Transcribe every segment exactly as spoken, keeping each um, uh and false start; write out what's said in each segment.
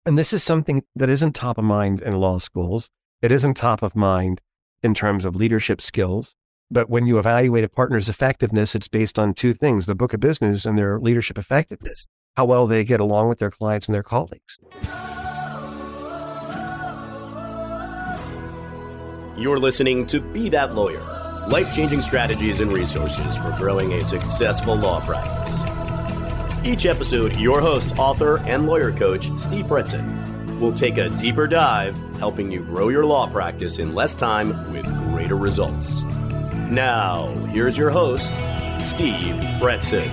And this is something that isn't top of mind in law schools. It isn't top of mind in terms of leadership skills. But when you evaluate a partner's effectiveness, it's based on two things, the book of business and their leadership effectiveness, how well they get along with their clients and their colleagues. You're listening to Be That Lawyer, life-changing strategies and resources for growing a successful law practice. Each episode, your host, author, and lawyer coach, Steve Fretzin, will take a deeper dive, helping you grow your law practice in less time with greater results. Now, here's your host, Steve Fretzin.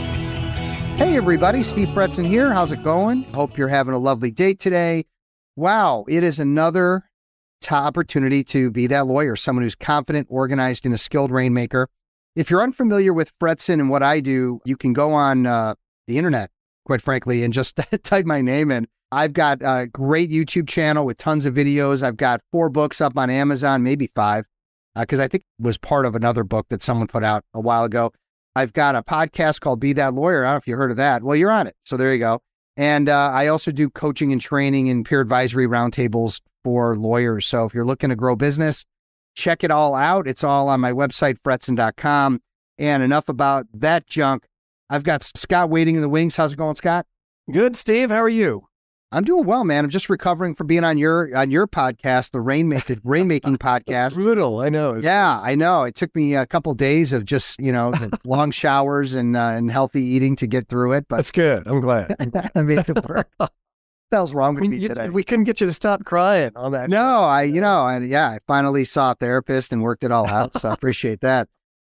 Hey everybody, Steve Fretzin here. How's it going? Hope you're having a lovely day today. Wow, it is another t- opportunity to be that lawyer, someone who's confident, organized, and a skilled rainmaker. If you're unfamiliar with Fretzin and what I do, you can go on uh, the internet, quite frankly, and just type my name in. I've got a great YouTube channel with tons of videos. I've got four books up on Amazon, maybe five, because uh, I think it was part of another book that someone put out a while ago. I've got a podcast called Be That Lawyer. I don't know if you heard of that. Well, you're on it. So there you go. And uh, I also do coaching and training and peer advisory roundtables for lawyers. So if you're looking to grow business, check it all out. It's all on my website, fretzin dot com. And enough about that junk. I've got Scott waiting in the wings. How's it going, Scott? Good, Steve. How are you? I'm doing well, man. I'm just recovering from being on your on your podcast, the Rainmaking Rainmaking podcast. Brutal, I know. Yeah, I know. It took me a couple days of just, you know, long showers and uh, and healthy eating to get through it. But that's good. I'm glad. I mean, what the hell's wrong with I mean, me you, today? We couldn't get you to stop crying on that. No, I, you know, I, yeah, I finally saw a therapist and worked it all out. So I appreciate that.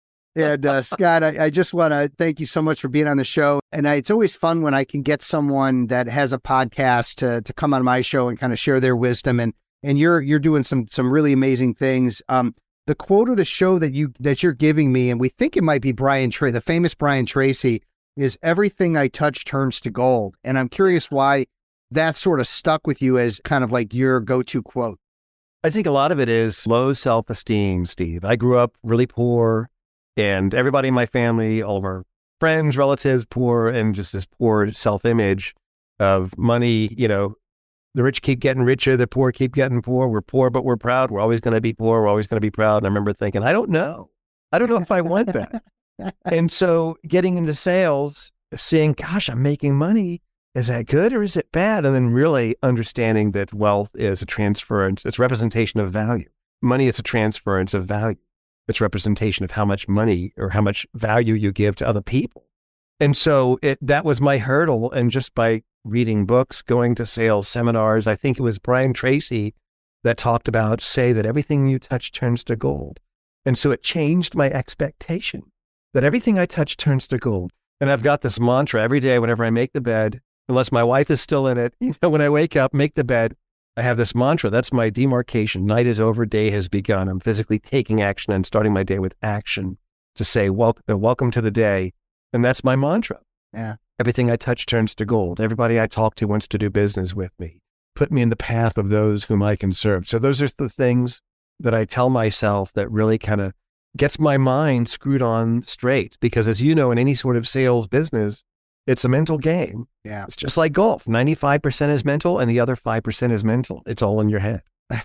And uh, Scott, I, I just want to thank you so much for being on the show. And I, it's always fun when I can get someone that has a podcast to to come on my show and kind of share their wisdom. And and you're you're doing some some really amazing things. Um, the quote of the show that you that you're giving me, and we think it might be Brian Tracy, the famous Brian Tracy, is "Everything I touch turns to gold." And I'm curious why that sort of stuck with you as kind of like your go-to quote. I think a lot of it is low self-esteem, Steve. I grew up really poor. And everybody in my family, all of our friends, relatives, poor, and just this poor self-image of money. You know, the rich keep getting richer, the poor keep getting poor. We're poor, but we're proud. We're always going to be poor. We're always going to be proud. And I remember thinking, I don't know. I don't know if I want that. And so getting into sales, seeing, gosh, I'm making money. Is that good or is it bad? And then really understanding that wealth is a transference. It's representation of value. Money is a transference of value. It's representation of how much money or how much value you give to other people. And so it, that was my hurdle. And just by reading books, going to sales seminars, I think it was Brian Tracy that talked about, say that everything you touch turns to gold. And so it changed my expectation that everything I touch turns to gold. And I've got this mantra every day whenever I make the bed, unless my wife is still in it, you know, when I wake up, make the bed, I have this mantra. That's my demarcation. Night is over, day has begun. I'm physically taking action and starting my day with action to say, Wel- uh, welcome to the day. And that's my mantra. Yeah. Everything I touch turns to gold. Everybody I talk to wants to do business with me. Put me in the path of those whom I can serve. So those are the things that I tell myself that really kind of gets my mind screwed on straight. Because as you know, in any sort of sales business, it's a mental game. Yeah. It's just like golf. ninety-five percent is mental and the other five percent is mental. It's all in your head.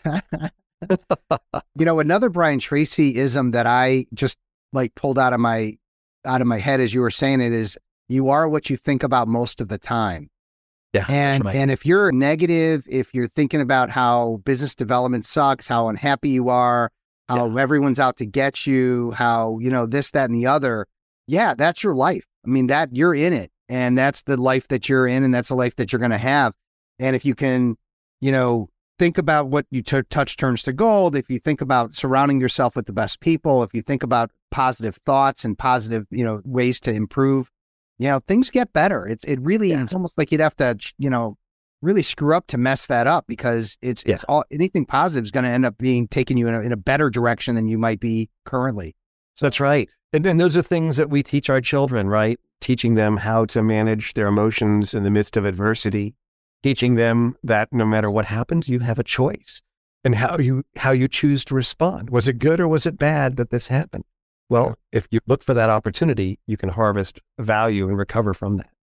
You know, another Brian Tracy-ism that I just like pulled out of my out of my head as you were saying it is, you are what you think about most of the time. Yeah. And right. and if you're negative, if you're thinking about how business development sucks, how unhappy you are, how yeah. everyone's out to get you, how, you know, this, that, and the other, yeah, that's your life. I mean, that you're in it. And that's the life that you're in, and that's the life that you're going to have. And if you can, you know, think about what you t- touch turns to gold, if you think about surrounding yourself with the best people, if you think about positive thoughts and positive, you know, ways to improve, you know, things get better. It's it really, yeah. it's almost like you'd have to, you know, really screw up to mess that up, because it's yeah. it's all anything positive is going to end up being taking you in a, in a better direction than you might be currently. So that's right. And, and those are things that we teach our children, right? Teaching them how to manage their emotions in the midst of adversity, teaching them that no matter what happens, you have a choice, and how you how you choose to respond. Was it good or was it bad that this happened? Well, if you look for that opportunity, you can harvest value and recover from that.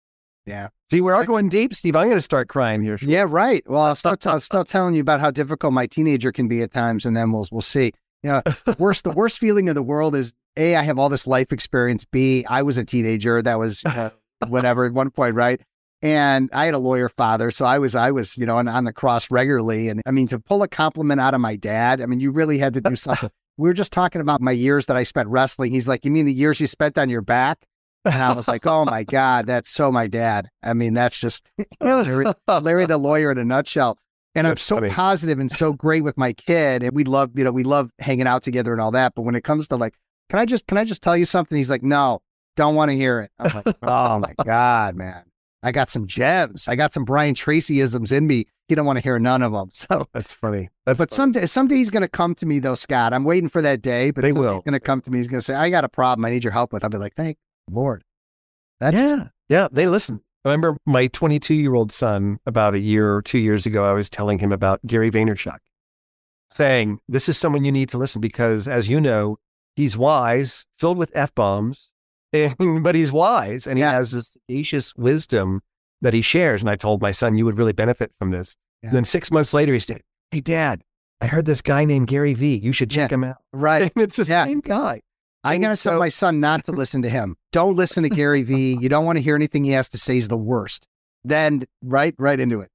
Yeah. See, we are going deep, Steve. I'm going to start crying here. Yeah, right. Well, I'll start, I'll start telling you about how difficult my teenager can be at times, and then we'll we'll see. You know, worst the worst feeling in the world is A, I have all this life experience. B, I was a teenager that was uh, whatever at one point, right? And I had a lawyer father, so I was I was you know on, on the cross regularly. And I mean, to pull a compliment out of my dad, I mean, you really had to do something. We were just talking about my years that I spent wrestling. He's like, "You mean the years you spent on your back?" And I was like, oh my God, that's so my dad. I mean, that's just Larry, Larry the lawyer in a nutshell. And that's I'm so funny. Positive and so great with my kid. And we love, you know, we love hanging out together and all that. But when it comes to like, can I just, can I just tell you something? He's like, no, don't want to hear it. I'm like, oh my God, man. I got some gems. I got some Brian Tracy-isms in me. He don't want to hear none of them. So that's funny. That's but funny. someday, someday he's going to come to me though, Scott. I'm waiting for that day, but they will. He's going to come to me. He's going to say, I got a problem I need your help with. I'll be like, thank Lord. That's, yeah. Yeah. They listen. I remember my twenty-two year old son about a year or two years ago, I was telling him about Gary Vaynerchuk, saying, this is someone you need to listen because as you know, he's wise, filled with F-bombs, but he's wise and he yeah. has this sagacious wisdom that he shares. And I told my son, you would really benefit from this. Yeah. And then six months later, he said, hey, Dad, I heard this guy named Gary V. You should check yeah. him out. Right. And it's the yeah. same guy. I'm going to so, tell my son not to listen to him. Don't listen to Gary V. You don't want to hear anything he has to say is the worst. Then right, right into it.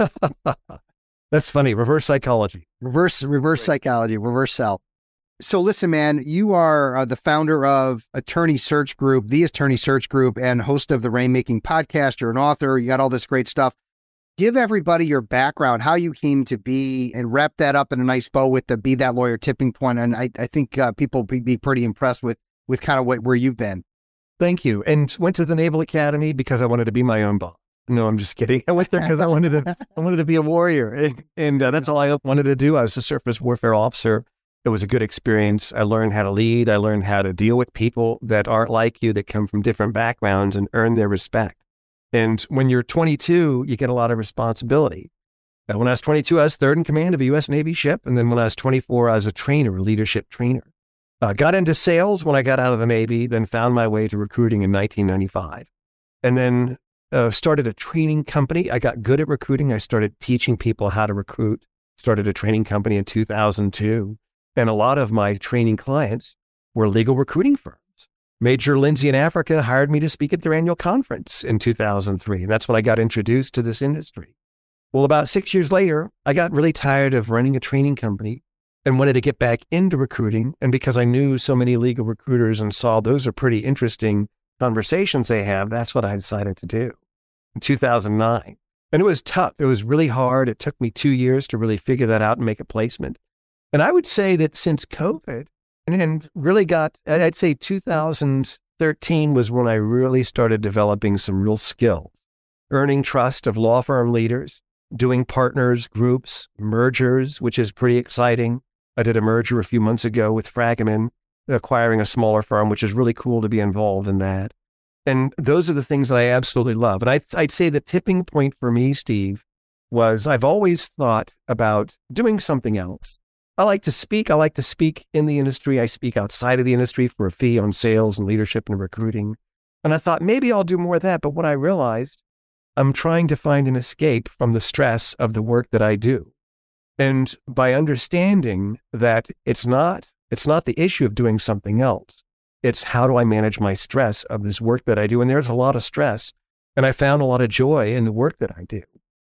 That's funny. Reverse psychology. Reverse, reverse right. psychology, reverse self. So listen, man, you are uh, the founder of Attorney Search Group, the Attorney Search Group, and host of the Rainmaking podcast. You're an author. You got all this great stuff. Give everybody your background, how you came to be, and wrap that up in a nice bow with the Be That Lawyer tipping point. And I, I think uh, people will be, be pretty impressed with with kind of what, where you've been. Thank you. And went to the Naval Academy because I wanted to be my own boss. No, I'm just kidding. I went there because I wanted to I wanted to be a warrior. And, and uh, that's all I wanted to do. I was a surface warfare officer. It was a good experience. I learned how to lead. I learned how to deal with people that aren't like you, that come from different backgrounds and earn their respect. And when you're twenty-two, you get a lot of responsibility. And when I was twenty-two, I was third in command of a U S Navy ship. And then when I was twenty-four, I was a trainer, a leadership trainer. Uh, got into sales when I got out of the Navy, then found my way to recruiting in nineteen ninety-five. And then uh, started a training company. I got good at recruiting. I started teaching people how to recruit. Started a training company in two thousand two. And a lot of my training clients were legal recruiting firms. Major Lindsay in Africa hired me to speak at their annual conference in two thousand three. And that's when I got introduced to this industry. Well, about six years later, I got really tired of running a training company and wanted to get back into recruiting. And because I knew so many legal recruiters and saw those are pretty interesting conversations they have, that's what I decided to do in two thousand nine. And it was tough. It was really hard. It took me two years to really figure that out and make a placement. And I would say that since COVID, and really got, I'd say two thousand thirteen was when I really started developing some real skills, earning trust of law firm leaders, doing partners, groups, mergers, which is pretty exciting. I did a merger a few months ago with Fragaman, acquiring a smaller firm, which is really cool to be involved in that. And those are the things that I absolutely love. And I, I'd say the tipping point for me, Steve, was I've always thought about doing something else. I like to speak. I like to speak in the industry. I speak outside of the industry for a fee on sales and leadership and recruiting. And I thought maybe I'll do more of that. But what I realized, I'm trying to find an escape from the stress of the work that I do. And by understanding that it's not, it's not the issue of doing something else. It's how do I manage my stress of this work that I do? And there's a lot of stress. And I found a lot of joy in the work that I do.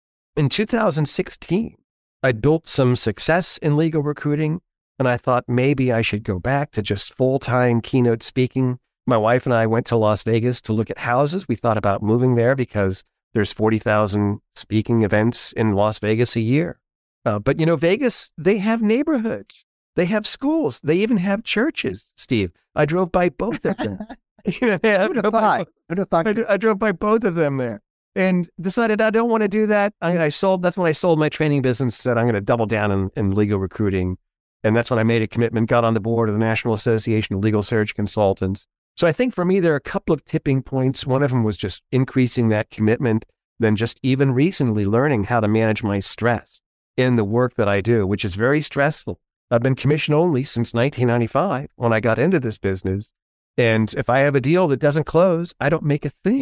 In two thousand sixteen, I built some success in legal recruiting, and I thought maybe I should go back to just full-time keynote speaking. My wife and I went to Las Vegas to look at houses. We thought about moving there because there's forty thousand speaking events in Las Vegas a year. Uh, but, you know, Vegas, they have neighborhoods. They have schools. They even have churches, Steve. I drove by both of them. you know, I, drove by, I, I drove by both of them there. And decided I don't want to do that. I, I sold, that's when I sold my training business, said I'm going to double down in, in legal recruiting. And that's when I made a commitment, got on the board of the National Association of Legal Search Consultants. So I think for me, there are a couple of tipping points. One of them was just increasing that commitment, then just even recently learning how to manage my stress in the work that I do, which is very stressful. I've been commission only since nineteen ninety-five when I got into this business. And if I have a deal that doesn't close, I don't make a thing.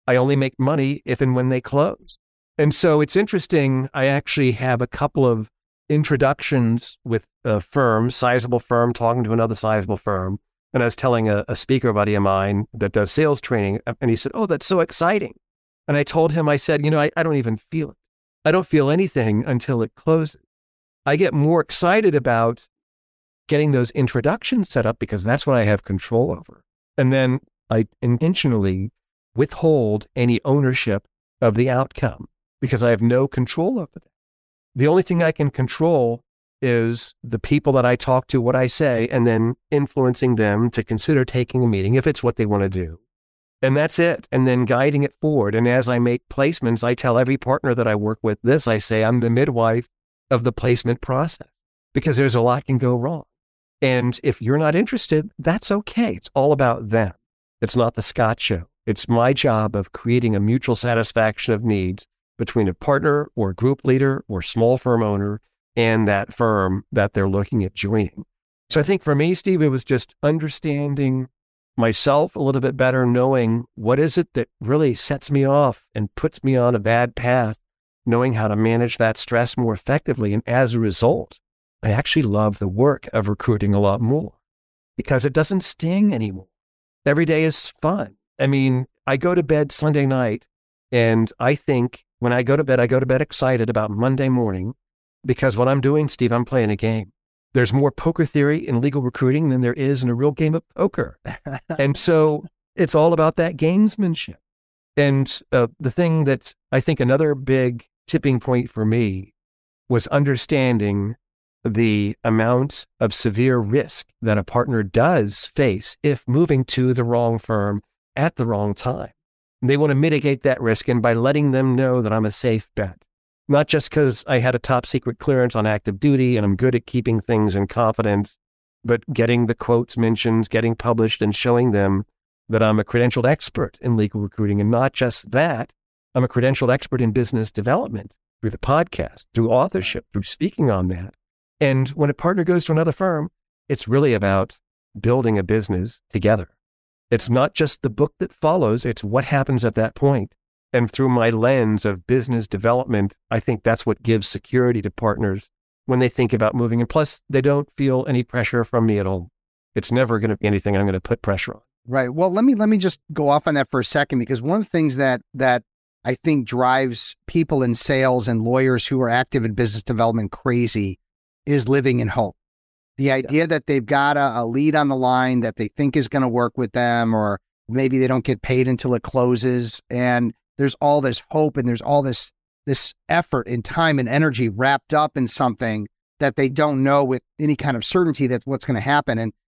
I only make money if and when they close. And so it's interesting. I actually have a couple of introductions with a firm, sizable firm, talking to another sizable firm. And I was telling a, a speaker buddy of mine that does sales training, and he said, oh, that's so exciting. And I told him, I said, you know, I, I don't even feel it. I don't feel anything until it closes. I get more excited about getting those introductions set up because that's what I have control over. And then I intentionally withhold any ownership of the outcome because I have no control over that. The only thing I can control is the people that I talk to, what I say, and then influencing them to consider taking a meeting if it's what they want to do. And that's it. And then guiding it forward. And as I make placements, I tell every partner that I work with this, I say, I'm the midwife of the placement process because there's a lot can go wrong. And if you're not interested, that's okay. It's all about them. It's not the Scott Show. It's my job of creating a mutual satisfaction of needs between a partner or group leader or small firm owner and that firm that they're looking at joining. So I think for me, Steve, it was just understanding myself a little bit better, knowing what is it that really sets me off and puts me on a bad path, knowing how to manage that stress more effectively. And as a result, I actually love the work of recruiting a lot more because it doesn't sting anymore. Every day is fun. I mean, I go to bed Sunday night and I think when I go to bed, I go to bed excited about Monday morning because what I'm doing, Steve, I'm playing a game. There's more poker theory in legal recruiting than there is in a real game of poker. And so it's all about that gamesmanship. And uh, the thing that I think another big tipping point for me was understanding the amount of severe risk that a partner does face if moving to the wrong firm at the wrong time. And they want to mitigate that risk, and by letting them know that I'm a safe bet, not just because I had a top secret clearance on active duty and I'm good at keeping things in confidence, but getting the quotes mentions, getting published, and showing them that I'm a credentialed expert in legal recruiting. And not just that, I'm a credentialed expert in business development through the podcast, through authorship, through speaking on that. And when a partner goes to another firm, it's really about building a business together. It's not just the book that follows, it's what happens at that point. And through my lens of business development, I think that's what gives security to partners when they think about moving. And plus, they don't feel any pressure from me at all. It's never going to be anything I'm going to put pressure on. Right. Well, let me let me just go off on that for a second, because one of the things that that I think drives people in sales and lawyers who are active in business development crazy is living in hope. The idea yeah. that they've got a, a lead on the line that they think is going to work with them, or maybe they don't get paid until it closes. And there's all this hope and there's all this this effort and time and energy wrapped up in something that they don't know with any kind of certainty that's what's going to happen. And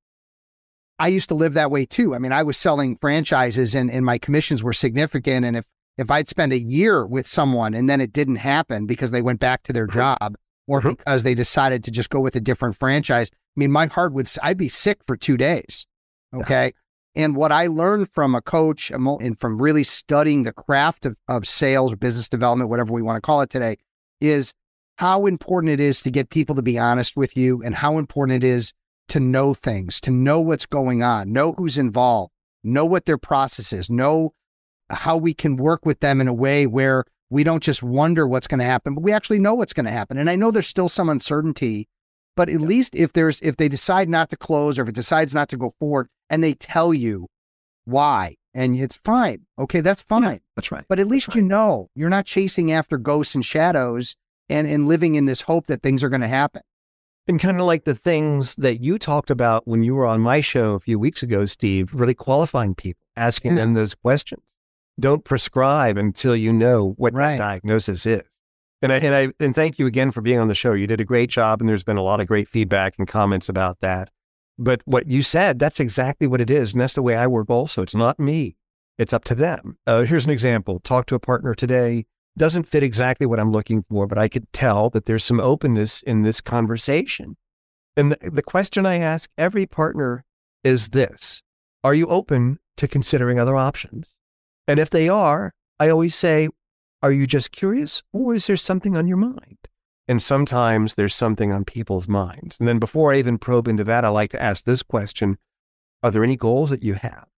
I used to live that way too. I mean, I was selling franchises and, and my commissions were significant. And if, if I'd spend a year with someone and then it didn't happen because they went back to their job or mm-hmm. because they decided to just go with a different franchise, I mean, my heart would, I'd be sick for two days. Okay. Yeah. And what I learned from a coach and from really studying the craft of, of sales, business development, whatever we want to call it today, is how important it is to get people to be honest with you and how important it is to know things, to know what's going on, know who's involved, know what their process is, know how we can work with them in a way where we don't just wonder what's going to happen, but we actually know what's going to happen. And I know there's still some uncertainty, but at least if there's, if they decide not to close or if it decides not to go forward and they tell you why, and it's fine. Okay, that's fine. Yeah, that's right. But at least right. you know, you're not chasing after ghosts and shadows and, and living in this hope that things are going to happen. And kind of like the things that you talked about when you were on my show a few weeks ago, Steve, really qualifying people, asking yeah. them those questions. Don't prescribe until you know what right. the diagnosis is. And I, and I, and thank you again for being on the show. You did a great job, and there's been a lot of great feedback and comments about that. But what you said, that's exactly what it is. And that's the way I work also. It's not me. It's up to them. Uh, here's an example. Talk to a partner today. Doesn't fit exactly what I'm looking for, but I could tell that there's some openness in this conversation. And the, the question I ask every partner is this: are you open to considering other options? And if they are, I always say, are you just curious, or is there something on your mind? And sometimes there's something on people's minds. And then before I even probe into that, I like to ask this question: are there any goals that you have?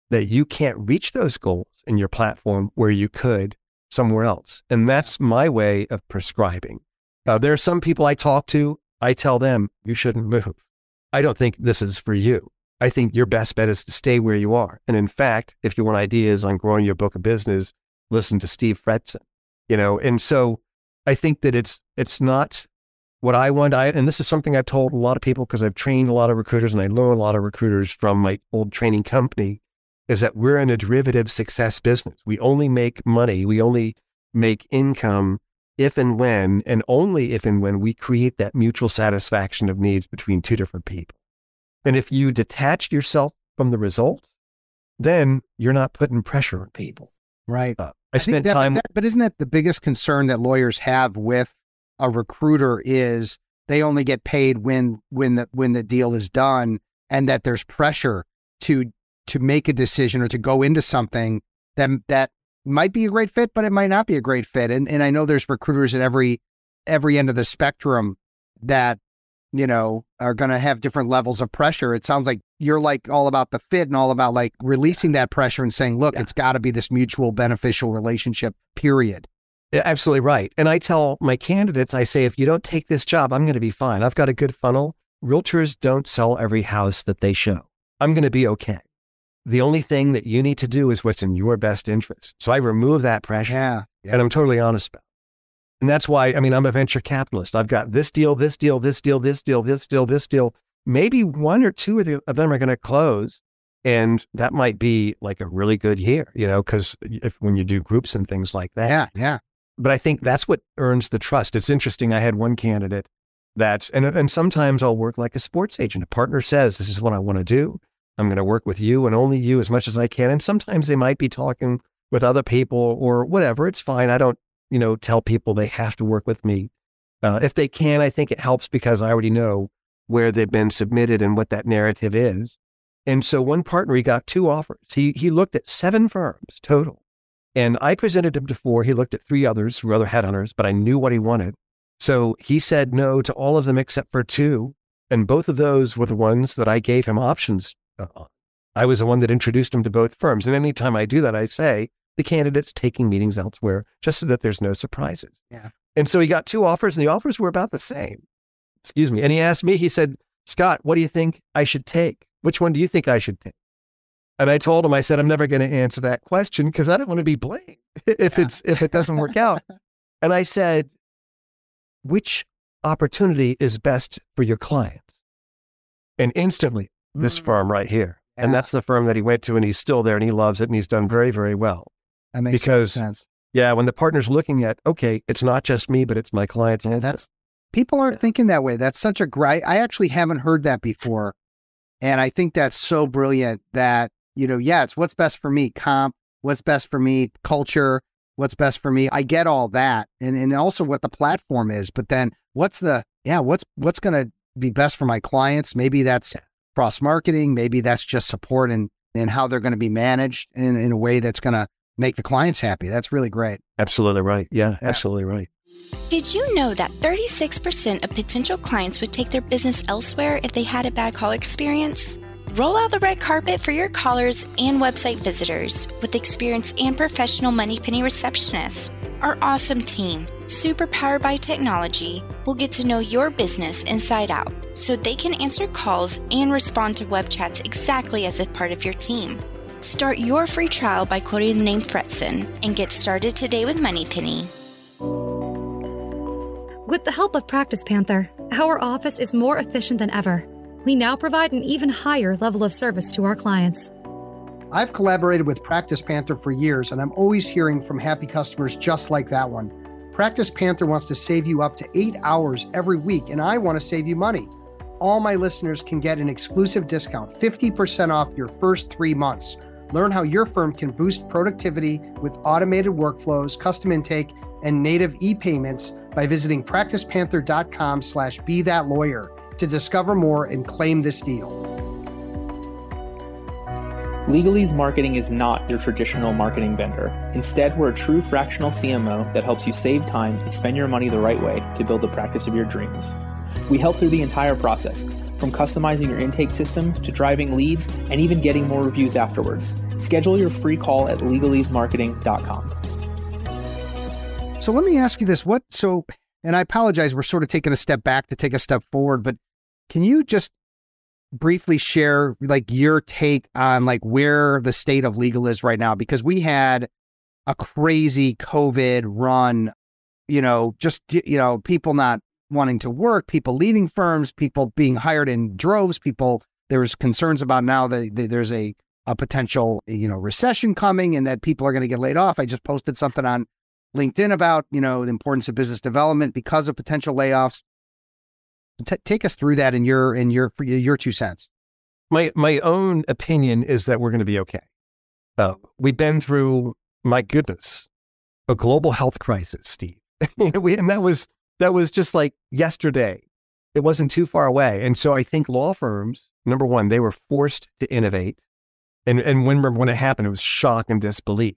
that you can't reach those goals in your platform where you could somewhere else. And that's my way of prescribing. Uh, there are some people I talk to, I tell them, you shouldn't move. I don't think this is for you. I think your best bet is to stay where you are. And in fact, if you want ideas on growing your book of business, listen to Steve Fretzin, you know? And so I think that it's, it's not what I want. I, and this is something I've told a lot of people because I've trained a lot of recruiters and I learn a lot of recruiters from my old training company, is that we're in a derivative success business. We only make money. We only make income if and when, and only if and when we create that mutual satisfaction of needs between two different people. And if you detach yourself from the results, then you're not putting pressure on people. Right. Uh, I, I spent that, time. That, but isn't that the biggest concern that lawyers have with a recruiter is they only get paid when when the when the deal is done, and that there's pressure to to make a decision or to go into something that that might be a great fit, but it might not be a great fit. And and I know there's recruiters at every every end of the spectrum that, you know, are going to have different levels of pressure. It sounds like you're like all about the fit and all about like releasing that pressure and saying, look, yeah. it's got to be this mutual beneficial relationship, period. Yeah, absolutely right. And I tell my candidates, I say, if you don't take this job, I'm going to be fine. I've got a good funnel. Realtors don't sell every house that they show. I'm going to be okay. The only thing that you need to do is what's in your best interest. So I remove that pressure, yeah, yeah. and I'm totally honest about it. And that's why, I mean, I'm a venture capitalist. I've got this deal, this deal, this deal, this deal, this deal, this deal. Maybe one or two of, the, of them are going to close. And that might be like a really good year, you know, because if when you do groups and things like that. Yeah, yeah. But I think that's what earns the trust. It's interesting. I had one candidate that's, and, and sometimes I'll work like a sports agent. A partner says, this is what I want to do. I'm going to work with you and only you as much as I can. And sometimes they might be talking with other people or whatever. It's fine. I don't, you know, tell people they have to work with me. Uh, if they can, I think it helps because I already know where they've been submitted and what that narrative is. And so one partner, he got two offers. He he looked at seven firms total. And I presented him to four. He looked at three others, through other headhunters, but I knew what he wanted. So he said no to all of them except for two. And both of those were the ones that I gave him options on. I was the one that introduced him to both firms. And anytime I do that, I say, the candidate's taking meetings elsewhere just so that there's no surprises. Yeah. And so he got two offers and the offers were about the same. Excuse me. And he asked me, he said, Scott, what do you think I should take? Which one do you think I should take? And I told him, I said, I'm never going to answer that question because I don't want to be blamed if Yeah. it's if it doesn't work out. And I said, which opportunity is best for your clients? And instantly, this Mm. firm right here. Yeah. And that's the firm that he went to and he's still there and he loves it and he's done very, very well. That makes because, sense. Yeah, when the partner's looking at, okay, it's not just me, but it's my clients. Yeah, that's, people aren't thinking that way. That's such a great, I actually haven't heard that before. And I think that's so brilliant that, you know, yeah, it's what's best for me, comp, what's best for me, culture, what's best for me. I get all that. And and also what the platform is, but then what's the, yeah, what's, what's going to be best for my clients? Maybe that's cross marketing. Maybe that's just support and, and how they're going to be managed in, in a way that's going to make the clients happy. That's really great. Absolutely right. Yeah, Yeah. absolutely right. Did you know that thirty-six percent of potential clients would take their business elsewhere if they had a bad call experience? Roll out the red carpet for your callers and website visitors with experienced and professional MoneyPenny receptionists. Our awesome team, super powered by technology, will get to know your business inside out so they can answer calls and respond to web chats exactly as a part of your team. Start your free trial by quoting the name Fretzin and get started today with MoneyPenny. With the help of Practice Panther, our office is more efficient than ever. We now provide an even higher level of service to our clients. I've collaborated with Practice Panther for years, and I'm always hearing from happy customers just like that one. Practice Panther wants to save you up to eight hours every week, and I want to save you money. All my listeners can get an exclusive discount, fifty percent off your first three months. Learn how your firm can boost productivity with automated workflows, custom intake, and native e-payments by visiting practicepanther.com slash be that lawyer to discover more and claim this deal. Legalese Marketing is not your traditional marketing vendor. Instead, we're a true fractional C M O that helps you save time and spend your money the right way to build the practice of your dreams. We help through the entire process, from customizing your intake system to driving leads and even getting more reviews afterwards. Schedule your free call at legalese marketing dot com. So let me ask you this. What, so, and I apologize, we're sort of taking a step back to take a step forward, but can you just briefly share like your take on like where the state of legal is right now? Because we had a crazy COVID run, you know, just, you know, people not wanting to work, people leaving firms, people being hired in droves, people, there's concerns about now that there's a, a potential, you know, recession coming and that people are going to get laid off. I just posted something on LinkedIn about, you know, the importance of business development because of potential layoffs. T- take us through that in your, in your, your two cents. My, my own opinion is that we're going to be okay. Uh, we've been through, my goodness, a global health crisis, Steve. we, and that was, that was just like yesterday. It wasn't too far away. And so I think law firms, number one, they were forced to innovate. And, and when, when it happened, it was shock and disbelief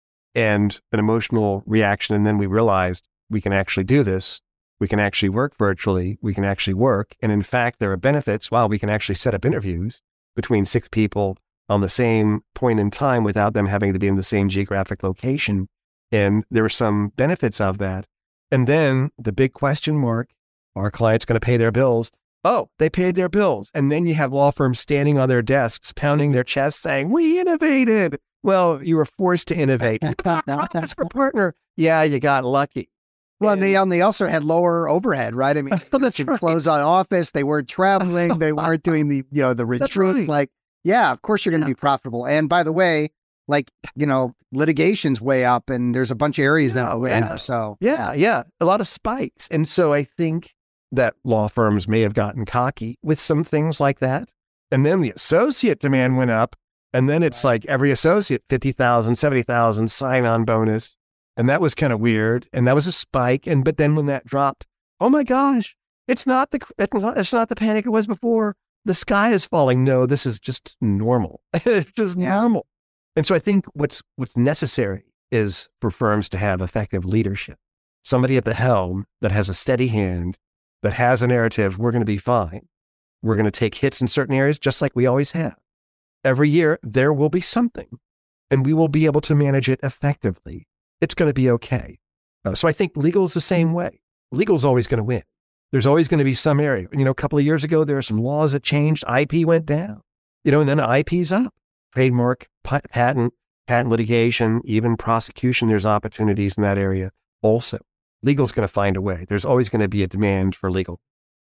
and an emotional reaction. And then we realized we can actually do this. We can actually work virtually. We can actually work. And in fact, there are benefits. Wow, we can actually set up interviews between six people on the same point in time without them having to be in the same geographic location. And there are some benefits of that. And then the big question mark, are clients going to pay their bills? Oh, they paid their bills. And then you have law firms standing on their desks, pounding their chests saying, we innovated. Well, you were forced to innovate. That's for partner. Yeah, you got lucky. Well, and they, and they also had lower overhead, right? I mean, that's they right. closed on office. They weren't traveling. They weren't doing the, you know, the retreats. Right. Like, yeah, of course you're going to Yeah. be profitable. And by the way, like, you know, litigation's way up and there's a bunch of areas that are way yeah. up. So Yeah, yeah, a lot of spikes. And so I think that law firms may have gotten cocky with some things like that. And then the associate demand went up. And then it's like every associate, fifty thousand, seventy thousand sign-on bonus. And that was kind of weird. And that was a spike. And but then when that dropped, oh my gosh, it's not the it's not, it's not the panic it was before. The sky is falling. No, this is just normal. It's just Yeah. normal. And so I think what's what's necessary is for firms to have effective leadership. Somebody at the helm that has a steady hand, that has a narrative, we're going to be fine. We're going to take hits in certain areas just like we always have. Every year, there will be something, and we will be able to manage it effectively. It's going to be okay. Uh, so I think legal is the same way. Legal is always going to win. There's always going to be some area. You know, a couple of years ago, there are some laws that changed. I P went down, you know, and then I P's up. Trademark, patent, patent litigation, even prosecution, there's opportunities in that area also. Legal's going to find a way. There's always going to be a demand for legal.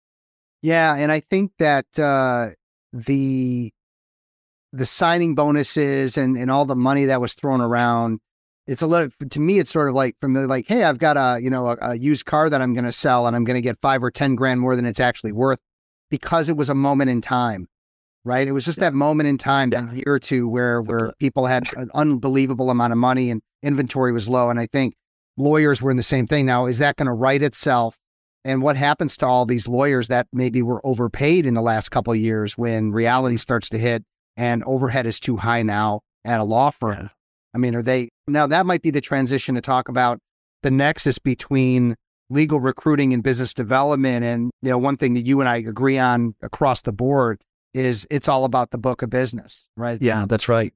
yeah, and I think that uh, the the signing bonuses and, and all the money that was thrown around, it's a little, to me, it's sort of like from the, like, hey, I've got a, you know, a, a used car that I'm going to sell and I'm going to get five or ten grand more than it's actually worth because it was a moment in time, right? It was just that moment in time, Yeah. a year or two where, where people had an unbelievable amount of money and inventory was low. And I think lawyers were in the same thing. Now, is that going to right itself? And what happens to all these lawyers that maybe were overpaid in the last couple of years when reality starts to hit and overhead is too high now at a law firm? Yeah. I mean, are they, now that might be the transition to talk about the nexus between legal recruiting and business development. And, you know, one thing that you and I agree on across the board is it's all about the book of business, right? Yeah, that's right.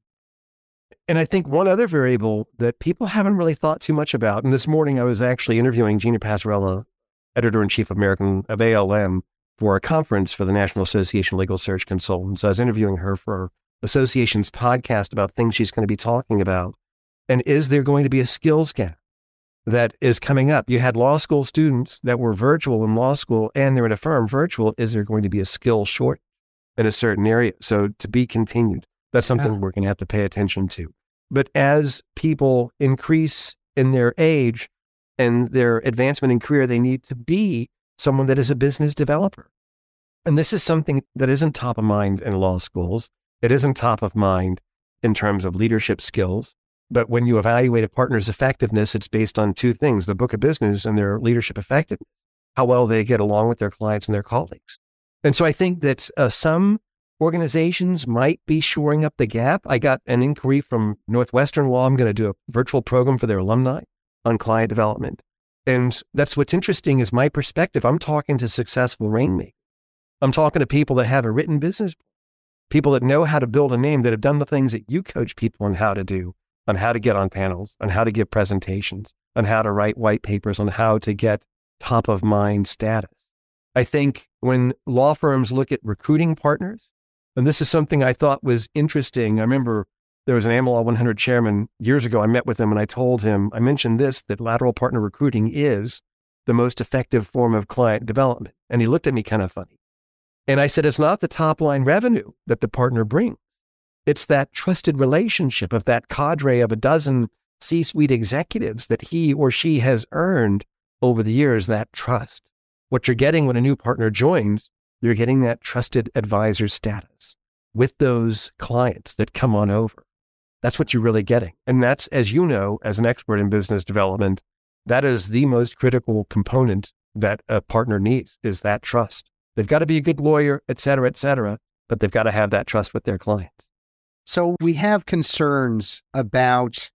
And I think one other variable that people haven't really thought too much about, and this morning I was actually interviewing Gina Passarella, editor-in-chief of American of A L M, for a conference for the National Association of Legal Search Consultants. I was interviewing her for association's podcast about things she's going to be talking about. And is there going to be a skills gap that is coming up? You had law school students that were virtual in law school and they're in a firm virtual. Is there going to be a skill short in a certain area? So to be continued, that's something Yeah. we're going to have to pay attention to. But as people increase in their age and their advancement in career, they need to be someone that is a business developer. And this is something that isn't top of mind in law schools. It isn't top of mind in terms of leadership skills. But when you evaluate a partner's effectiveness, it's based on two things: the book of business and their leadership effectiveness, how well they get along with their clients and their colleagues. And so I think that uh, some organizations might be shoring up the gap. I got an inquiry from Northwestern Law. I'm going to do a virtual program for their alumni on client development. And that's what's interesting is my perspective. I'm talking to successful rainmakers. I'm talking to people that have a written business, people that know how to build a name, that have done the things that you coach people on how to do, on how to get on panels, on how to give presentations, on how to write white papers, on how to get top of mind status. I think when law firms look at recruiting partners, and this is something I thought was interesting. I remember there was an Am Law one hundred chairman years ago. I met with him and I told him, I mentioned this, that lateral partner recruiting is the most effective form of client development. And he looked at me kind of funny. And I said, it's not the top line revenue that the partner brings. It's that trusted relationship of that cadre of a dozen C-suite executives that he or she has earned over the years, that trust. What you're getting when a new partner joins, you're getting that trusted advisor status with those clients that come on over. That's what you're really getting. And that's, as you know, as an expert in business development, that is the most critical component that a partner needs, is that trust. They've got to be a good lawyer, et cetera, et cetera, but they've got to have that trust with their clients. So we have concerns about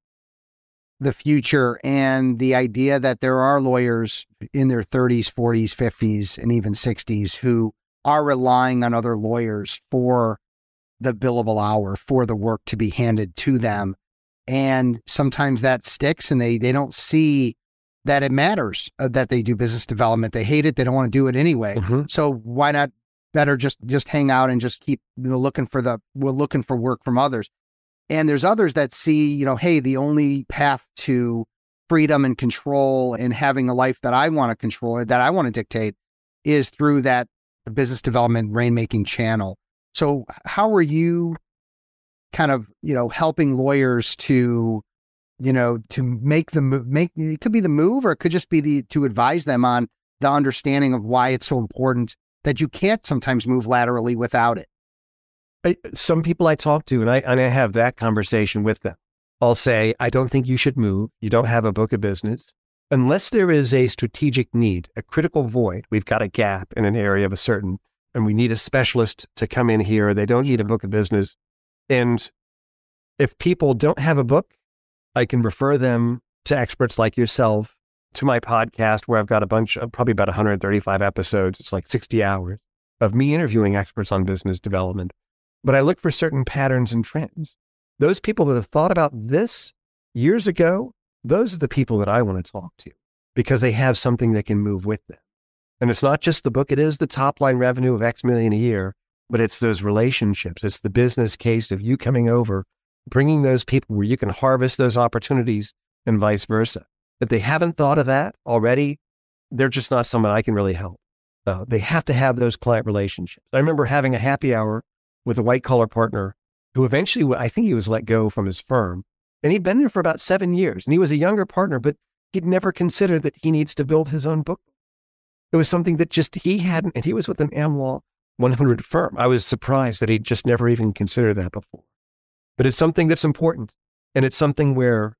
the future and the idea that there are lawyers in their thirties, forties, fifties, and even sixties who are relying on other lawyers for the billable hour, for the work to be handed to them. And sometimes that sticks and they, they don't see that it matters uh, that they do business development. They hate it. They don't want to do it anyway. Mm-hmm. So why not better just, just hang out and just keep you know, looking for the, we're looking for work from others. And there's others that see, you know, hey, the only path to freedom and control and having a life that I want to control, that I want to dictate, is through that business development rainmaking channel. So how are you kind of, you know, helping lawyers to, you know, to make the move, make, it could be the move, or it could just be the, to advise them on the understanding of why it's so important that you can't sometimes move laterally without it? I, some people I talk to, and I, and I have that conversation with them, I'll say, I don't think you should move. You don't have a book of business. Unless there is a strategic need, a critical void, we've got a gap in an area of a certain, and we need a specialist to come in here. They don't need a book of business. And if people don't have a book, I can refer them to experts like yourself, to my podcast, where I've got a bunch of, probably about one hundred thirty-five episodes. It's like sixty hours of me interviewing experts on business development. But I look for certain patterns and trends. Those people that have thought about this years ago, those are the people that I want to talk to, because they have something that can move with them. And it's not just the book. It is the top line revenue of X million a year, but it's those relationships. It's the business case of you coming over, bringing those people where you can harvest those opportunities, and vice versa. If they haven't thought of that already, they're just not someone I can really help. Uh, they have to have those client relationships. I remember having a happy hour with a white collar partner who eventually, I think he was let go from his firm, and he'd been there for about seven years and he was a younger partner, but he'd never considered that he needs to build his own book. It was something that just he hadn't, and he was with an Am Law one hundred firm. I was surprised that he'd just never even considered that before. But it's something that's important. And it's something where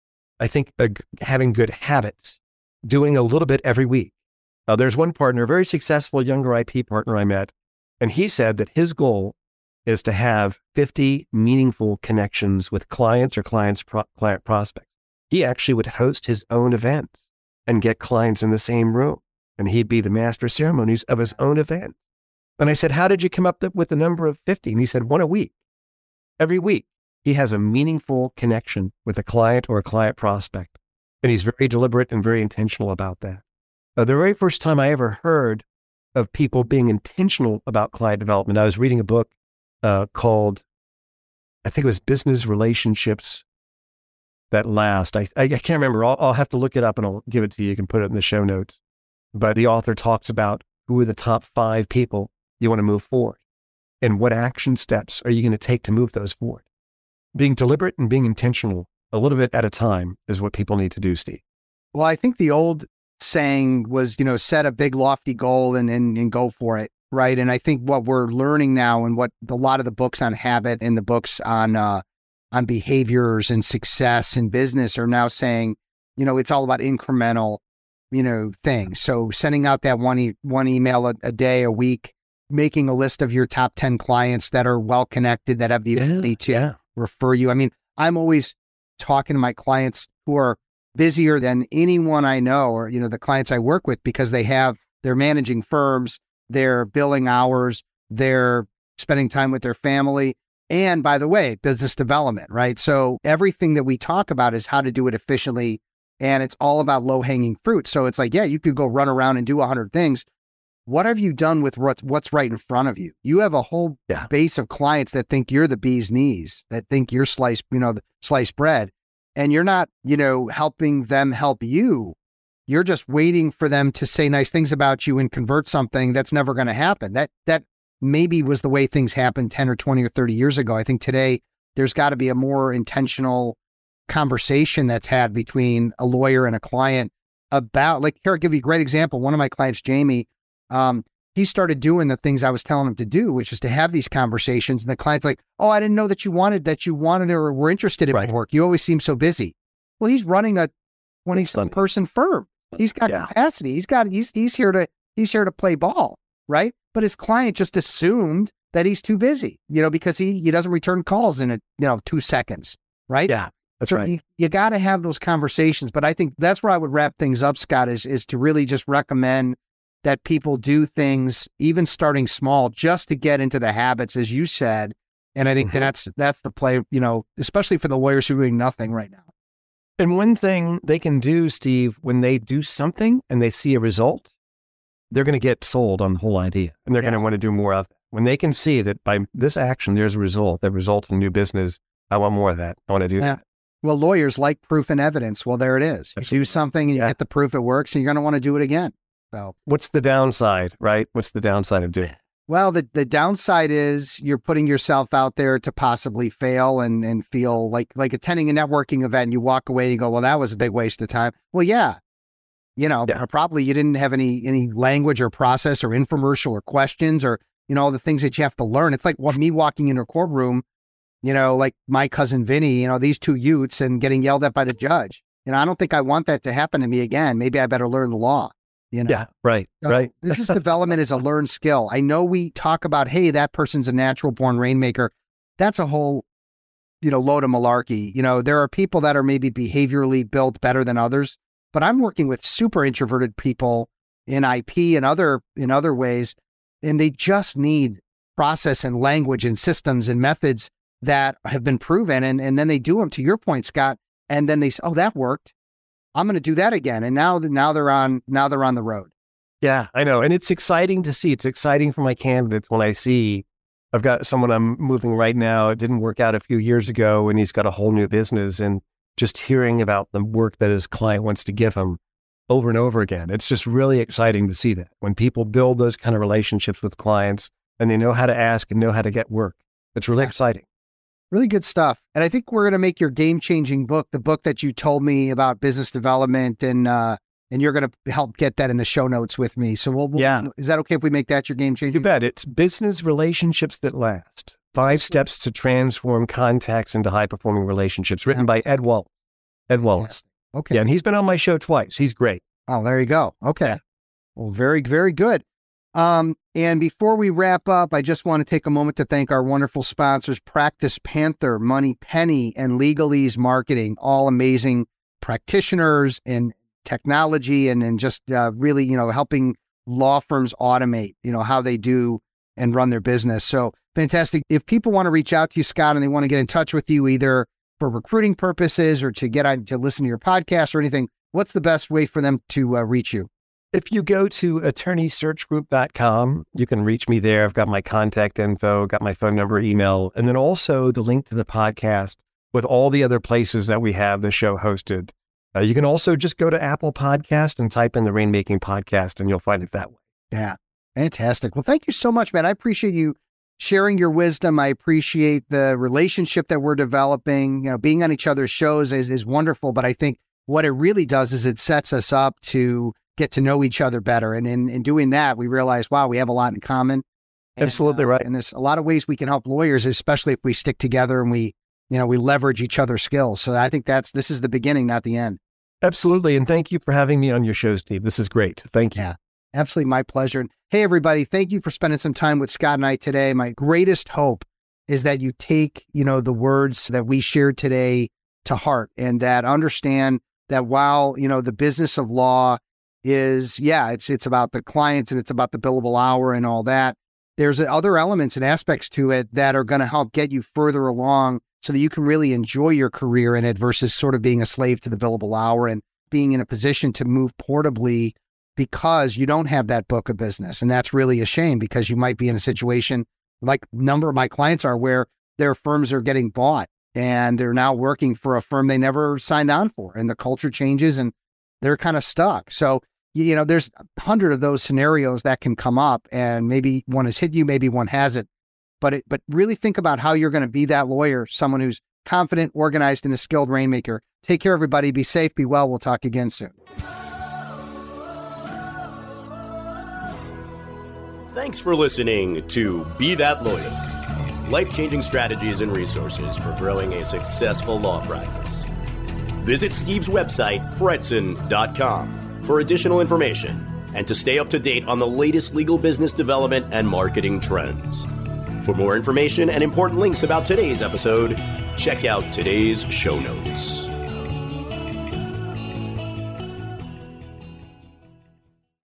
I think uh, having good habits, doing a little bit every week. Uh, there's one partner, a very successful younger I P partner I met, and he said that his goal is to have fifty meaningful connections with clients or clients pro- client prospects. He actually would host his own events and get clients in the same room, and he'd be the master of ceremonies of his own event. And I said, how did you come up with the number of fifty? And he said, one a week. Every week, he has a meaningful connection with a client or a client prospect. And he's very deliberate and very intentional about that. Uh, the very first time I ever heard of people being intentional about client development, I was reading a book uh, called, I think it was Business Relationships That Last. I, I, I can't remember. I'll, I'll have to look it up and I'll give it to you. You can put it in the show notes. But the author talks about who are the top five people you want to move forward and what action steps are you going to take to move those forward. Being deliberate and being intentional a little bit at a time is what people need to do, Steve. Well, I think the old saying was, you know, set a big lofty goal and, and, and go for it. Right. And I think what we're learning now, and what a lot of the books on habit and the books on, uh, on behaviors and success in business are now saying, you know, it's all about incremental, you know, things. So sending out that one, e- one email a, a day, a week, making a list of your top ten clients that are well connected, that have the ability yeah, to yeah. refer you. I mean, I'm always talking to my clients who are busier than anyone I know, or, you know, the clients I work with, because they have, they're managing firms, their billing hours, their spending time with their family. And by the way, business development, right? So everything that we talk about is how to do it efficiently. And it's all about low hanging fruit. So it's like, yeah, you could go run around and do a hundred things. What have you done with what, what's right in front of you? You have a whole yeah. base of clients that think you're the bee's knees, that think you're sliced, you know, the sliced bread, and you're not, you know, helping them help you. You're just waiting for them to say nice things about you and convert something that's never going to happen. That, that maybe was the way things happened ten or twenty or thirty years ago. I think today there's got to be a more intentional conversation that's had between a lawyer and a client about, like, here, I'll give you a great example. One of my clients, Jamie, Um, he started doing the things I was telling him to do, which is to have these conversations. And the client's like, oh, I didn't know that you wanted, that you wanted or were interested in right. work. You always seem so busy. Well, he's running a twenty person firm. He's got yeah. capacity. He's got, he's, he's here to, he's here to play ball. Right. But his client just assumed that he's too busy, you know, because he, he doesn't return calls in a, you know, two seconds. Right. Yeah. That's so right. You, you got to have those conversations. But I think that's where I would wrap things up, Scott, is, is to really just recommend that people do things, even starting small, just to get into the habits, as you said. And I think mm-hmm. that's that's the play, you know, especially for the lawyers who are doing nothing right now. And one thing they can do, Steve, when they do something and they see a result, they're going to get sold on the whole idea, and they're yeah. going to want to do more of it. When they can see that by this action, there's a result that results in new business, I want more of that. I want to do yeah. that. Well, lawyers like proof and evidence. Well, there it is. You do something and you yeah. get the proof it works, and you're going to want to do it again. So what's the downside, right? What's the downside of doing it? Well, the, the downside is you're putting yourself out there to possibly fail and, and feel like, like attending a networking event and you walk away and you go, well, that was a big waste of time. Well, yeah, you know, yeah. probably you didn't have any, any language or process or infomercial or questions or, you know, the things that you have to learn. It's like what me walking into a courtroom, you know, like my cousin Vinny, you know, these two Utes and getting yelled at by the judge. You know, I don't think I want that to happen to me again. Maybe I better learn the law. You know? Yeah, right, so right. Business development is a learned skill. I know we talk about, hey, that person's a natural born rainmaker. That's a whole, you know, load of malarkey. You know, there are people that are maybe behaviorally built better than others, but I'm working with super introverted people in I P and other, in other ways, and they just need process and language and systems and methods that have been proven. And, and then they do them, to your point, Scott, and then they say, oh, that worked. I'm going to do that again. And now, now they're on, now they're on the road. Yeah, I know. And it's exciting to see. It's exciting for my candidates when I see I've got someone I'm moving right now. It didn't work out a few years ago and he's got a whole new business, and just hearing about the work that his client wants to give him over and over again. It's just really exciting to see that when people build those kind of relationships with clients and they know how to ask and know how to get work. It's really yeah. exciting. Really good stuff. And I think we're going to make your game-changing book, the book that you told me about business development, and uh, and you're going to help get that in the show notes with me. So we'll, we'll yeah. is that okay if we make that your game-changing? You bet. It's Business Relationships That Last. Five Steps to Transform Contacts into High-Performing Relationships, written by Ed Wallace. Ed Wallace. Okay. Yeah, and he's been on my show twice. He's great. Oh, there you go. Okay. Yeah. Well, very, very good. Um, and before we wrap up, I just want to take a moment to thank our wonderful sponsors, Practice Panther, Money Penny, and Legalese Marketing, all amazing practitioners in technology and, and just uh, really, you know, helping law firms automate, you know, how they do and run their business. So fantastic. If people want to reach out to you, Scott, and they want to get in touch with you either for recruiting purposes or to get on to listen to your podcast or anything, what's the best way for them to uh, reach you? If you go to attorney search group dot com, you can reach me there. I've got my contact info, got my phone number, email, and then also the link to the podcast with all the other places that we have the show hosted. Uh, you can also just go to Apple Podcast and type in the Rainmaking Podcast, and you'll find it that way. Yeah, fantastic. Well, thank you so much, man. I appreciate you sharing your wisdom. I appreciate the relationship that we're developing. You know, being on each other's shows is, is wonderful, but I think what it really does is it sets us up to get to know each other better. And in, in doing that, we realize, wow, we have a lot in common. And, Absolutely uh, right. And there's a lot of ways we can help lawyers, especially if we stick together and we, you know, we leverage each other's skills. So I think that's, this is the beginning, not the end. Absolutely. And thank you for having me on your show, Steve. This is great. Thank you. Yeah, absolutely. My pleasure. And hey, everybody, thank you for spending some time with Scott and I today. My greatest hope is that you take, you know, the words that we shared today to heart, and that understand that while, you know, the business of law is, yeah, it's it's about the clients and it's about the billable hour and all that. There's other elements and aspects to it that are going to help get you further along so that you can really enjoy your career in it versus sort of being a slave to the billable hour and being in a position to move portably because you don't have that book of business. And that's really a shame because you might be in a situation like a number of my clients are where their firms are getting bought and they're now working for a firm they never signed on for and the culture changes and they're kind of stuck. So, you know, there's a hundred of those scenarios that can come up and maybe one has hit you, maybe one hasn't, but it, but really think about how you're going to be that lawyer, someone who's confident, organized, and a skilled rainmaker. Take care, everybody. Be safe, be well. We'll talk again soon. Thanks for listening to Be That Lawyer, life-changing strategies and resources for growing a successful law practice. Visit Steve's website, fretzin dot com, for additional information and to stay up to date on the latest legal business development and marketing trends. For more information and important links about today's episode, check out today's show notes.